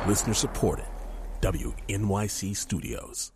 Listener supported. WNYC Studios.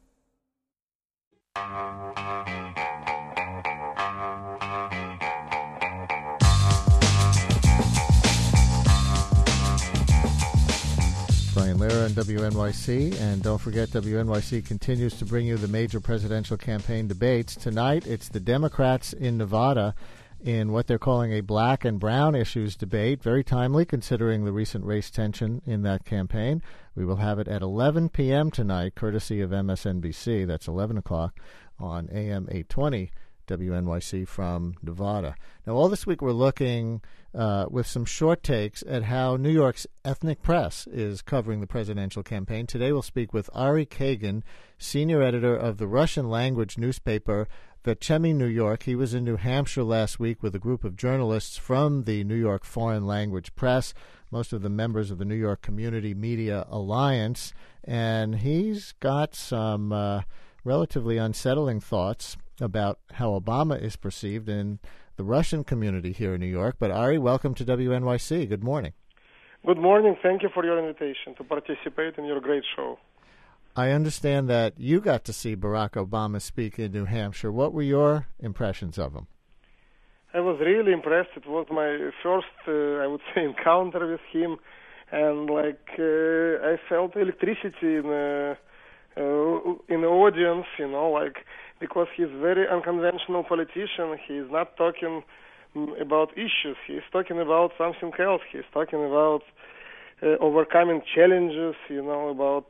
Brian Lehrer on WNYC, and don't forget WNYC continues to bring you the major presidential campaign debates. Tonight, it's the Democrats in Nevada in what they're calling a black and brown issues debate, very timely considering the recent race tension in that campaign. We will have it at 11 p.m. tonight, courtesy of MSNBC. That's 11 o'clock on AM 820 WNYC from Nevada. Now, all this week we're looking with some short takes at how New York's ethnic press is covering the presidential campaign. Today we'll speak with Ari Kagan, senior editor of the Russian-language newspaper Vechemy New York. He was in New Hampshire last week with a group of journalists from the New York Foreign Language Press, most of the members of the New York Community Media Alliance, and he's got some relatively unsettling thoughts about how Obama is perceived in the Russian community here in New York. But Ari, welcome to WNYC. Good morning. Good morning. Thank you for your invitation to participate in your great show. I understand that you got to see Barack Obama speak in New Hampshire. What were your impressions of him? I was really impressed. It was my first, I would say, encounter with him, and I felt electricity in the audience, because he's a very unconventional politician. He's not talking about issues. He's talking about something else. He's talking about overcoming challenges, about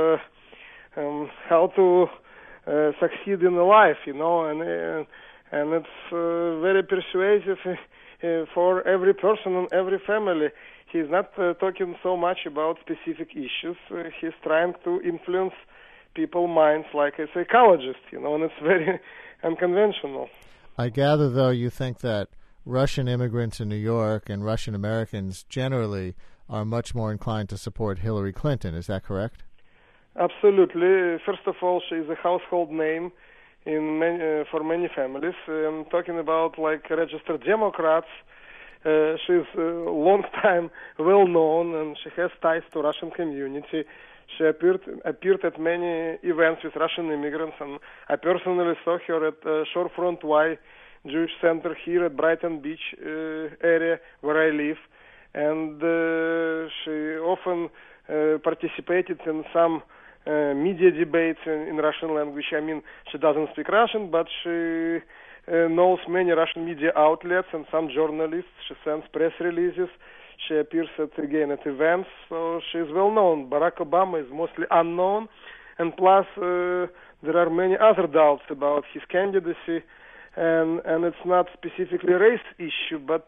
how to succeed in life, and it's very persuasive for every person and every family. He's not talking so much about specific issues. He's trying to influence people's minds like a psychologist, and it's very unconventional. I gather, though, you think that Russian immigrants in New York and Russian Americans generally are much more inclined to support Hillary Clinton. Is that correct? Absolutely. First of all, she is a household name for many families. I'm talking about registered Democrats. She's a long time well known, and she has ties to Russian community. She appeared at many events with Russian immigrants, and I personally saw her at Shorefront Y Jewish Center here at Brighton Beach area where I live, and she often participated in some media debates in Russian language. I mean, she doesn't speak Russian, but she knows many Russian media outlets and some journalists. She sends press releases. She appears at events, so she's well known. Barack Obama is mostly unknown, and plus there are many other doubts about his candidacy, and it's not specifically a race issue, but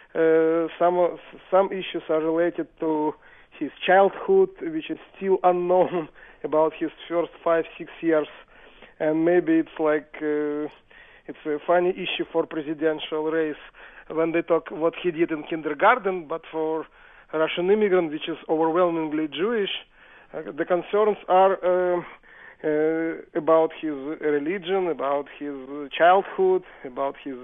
some issues are related to his childhood, which is still unknown about his first 5-6 years, and maybe it's a funny issue for presidential race when they talk what he did in kindergarten, but for Russian immigrant, which is overwhelmingly Jewish, the concerns are about his religion, about his childhood, about his...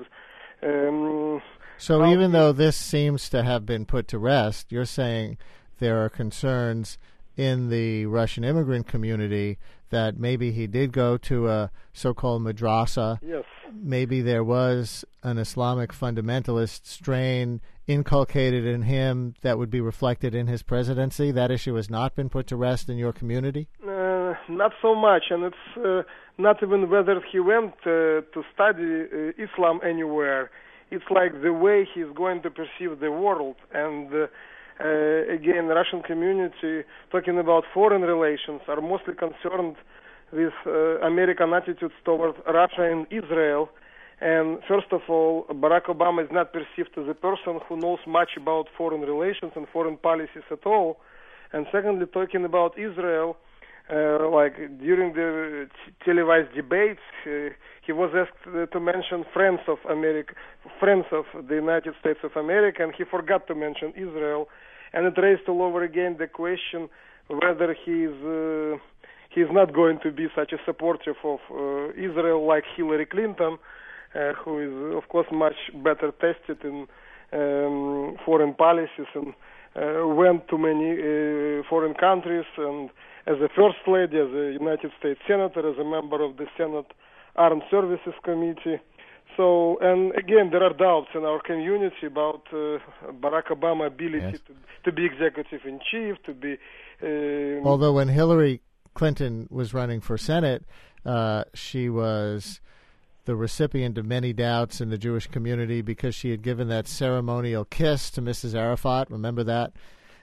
So even though this seems to have been put to rest, you're saying there are concerns in the Russian immigrant community that maybe he did go to a so-called madrasa. Yes. Maybe there was an Islamic fundamentalist strain inculcated in him that would be reflected in his presidency. That issue has not been put to rest in your community? Not so much, and it's not even whether he went to study Islam anywhere. It's like the way he's going to perceive the world, and again, the Russian community, talking about foreign relations, are mostly concerned with American attitudes toward Russia and Israel. And first of all, Barack Obama is not perceived as a person who knows much about foreign relations and foreign policies at all. And secondly, talking about Israel, during the televised debates, he was asked to mention friends of the United States of America, and he forgot to mention Israel. And it raised all over again the question whether he's not going to be such a supporter of Israel like Hillary Clinton, who is, of course, much better tested in foreign policies and went to many foreign countries, and as a First Lady, as a United States Senator, as a member of the Senate Armed Services Committee. So, and again, there are doubts in our community about Barack Obama's ability to be executive in chief, to be... Although when Hillary Clinton was running for Senate, she was the recipient of many doubts in the Jewish community because she had given that ceremonial kiss to Mrs. Arafat. Remember that?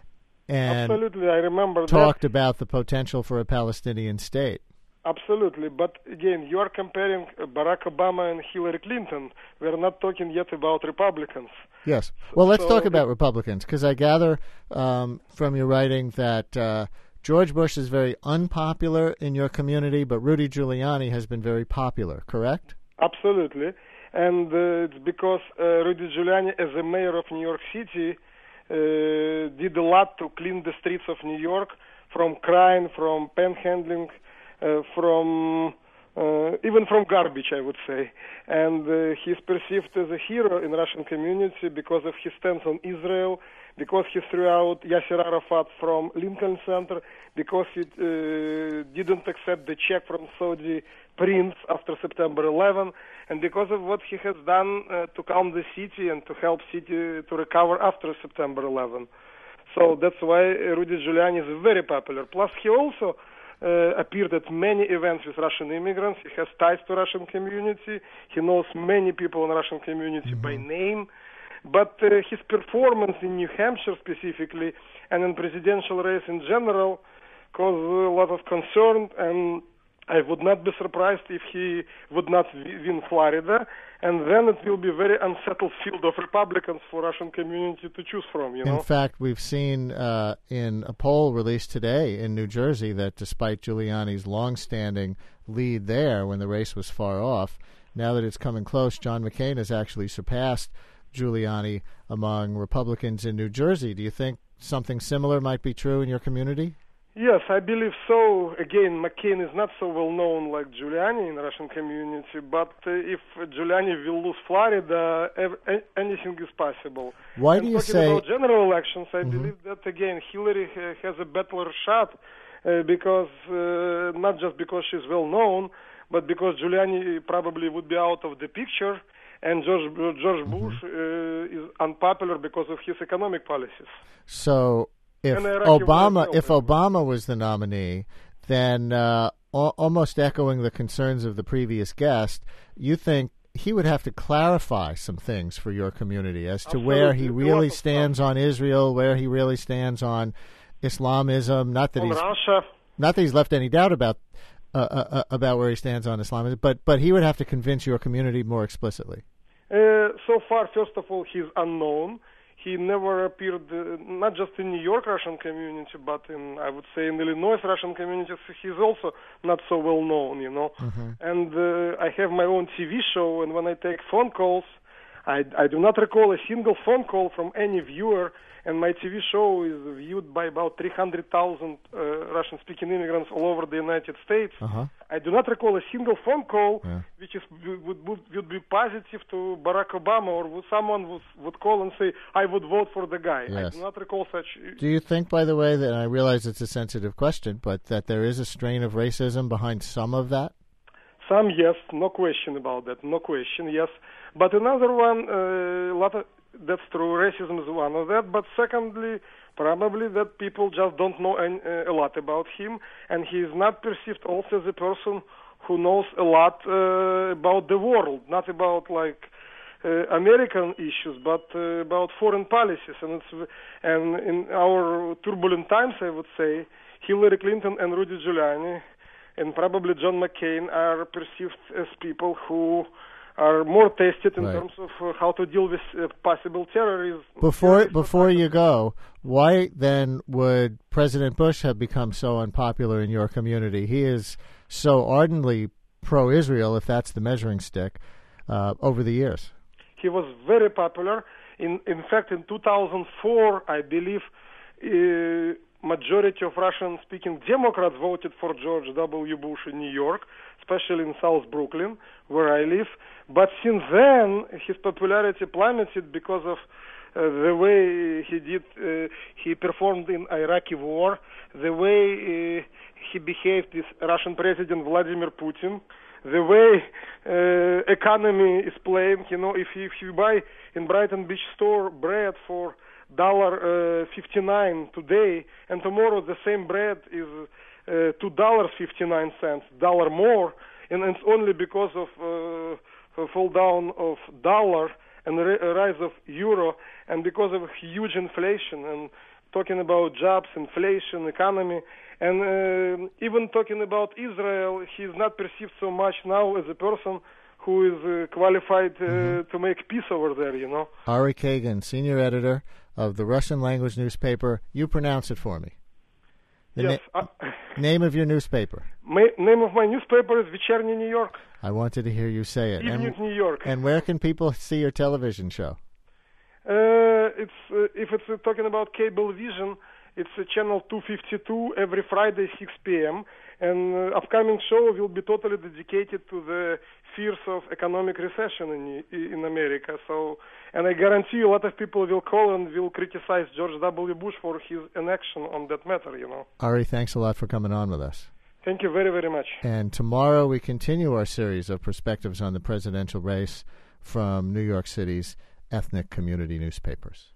And absolutely, I remember talked about the potential for a Palestinian state. Absolutely, but again, you are comparing Barack Obama and Hillary Clinton. We are not talking yet about Republicans. Yes. Well, let's talk about Republicans, because I gather from your writing that George Bush is very unpopular in your community, but Rudy Giuliani has been very popular, correct? Absolutely, and it's because Rudy Giuliani, as a mayor of New York City, did a lot to clean the streets of New York from crime, from panhandling, from even from garbage, I would say. And he's perceived as a hero in the Russian community because of his stance on Israel, because he threw out Yasser Arafat from Lincoln Center, because he didn't accept the check from Saudi prince after September 11, and because of what he has done to calm the city and to help city to recover after September 11. So that's why Rudy Giuliani is very popular. Plus, he also appeared at many events with Russian immigrants. He has ties to Russian community. He knows many people in the Russian community by name. But his performance in New Hampshire specifically and in presidential race in general caused a lot of concern, and I would not be surprised if he would not win Florida, and then it will be a very unsettled field of Republicans for Russian community to choose from, you know. In fact, we've seen in a poll released today in New Jersey that despite Giuliani's longstanding lead there when the race was far off, now that it's coming close, John McCain has actually surpassed Giuliani among Republicans in New Jersey. Do you think something similar might be true in your community? Yes, I believe so. Again, McCain is not so well known like Giuliani in the Russian community, but if Giuliani will lose Florida, anything is possible. Why do you say... Talking about general elections, I believe that, again, Hillary has a better shot because, not just because she's well known, but because Giuliani probably would be out of the picture, and George Bush is unpopular because of his economic policies. So... If Obama was the nominee, then almost echoing the concerns of the previous guest, you think he would have to clarify some things for your community as to where he really stands on Israel, where he really stands on Islamism. Not that he's left any doubt about where he stands on Islamism, but he would have to convince your community more explicitly. So far, first of all, he's unknown. He never appeared, not just in New York Russian community, but in, I would say, in Illinois Russian community. He's also not so well known, you know. And I have my own TV show, and when I take phone calls, I do not recall a single phone call from any viewer, and my TV show is viewed by about 300,000 Russian-speaking immigrants all over the United States. I do not recall a single phone call which would be positive to Barack Obama, or someone would call and say, I would vote for the guy. Yes. I do not recall such... Do you think, by the way, that I realize it's a sensitive question, but that there is a strain of racism behind some of that? Some, yes, no question about that, no question, yes. But another one, that's true, racism is one of that, but secondly, probably that people just don't know a lot about him, and he is not perceived also as a person who knows a lot about the world, not about like American issues, but about foreign policies. And in our turbulent times, I would say, Hillary Clinton and Rudy Giuliani and probably John McCain are perceived as people who are more tested in terms of how to deal with possible terrorism. Before you go, why then would President Bush have become so unpopular in your community? He is so ardently pro-Israel, if that's the measuring stick, over the years. He was very popular. In fact, in 2004, I believe, majority of Russian-speaking Democrats voted for George W. Bush in New York, especially in South Brooklyn, where I live. But since then, his popularity plummeted because of the way he performed in Iraqi war, the way he behaved with Russian President Vladimir Putin, the way economy is playing. If you buy in Brighton Beach store bread for $1.59 today, and tomorrow the same bread is $2.59, dollar more, and it's only because of fall down of dollar and rise of euro, and because of huge inflation, and talking about jobs, inflation, economy, and even talking about Israel, he's not perceived so much now as a person who is qualified to make peace over there, Ari Kagan, senior editor of the Russian language newspaper. You pronounce it for me. Yes. Name of your newspaper. Name of my newspaper is Вечерний New York. I wanted to hear you say it. Evening New York. And where can people see your television show? If it's talking about cable vision, it's channel 252 every Friday 6 p.m. And upcoming show will be totally dedicated to the fears of economic recession in America. So, and I guarantee a lot of people will call and will criticize George W. Bush for his inaction on that matter. Ari, thanks a lot for coming on with us. Thank you very, very much. And tomorrow we continue our series of perspectives on the presidential race from New York City's ethnic community newspapers.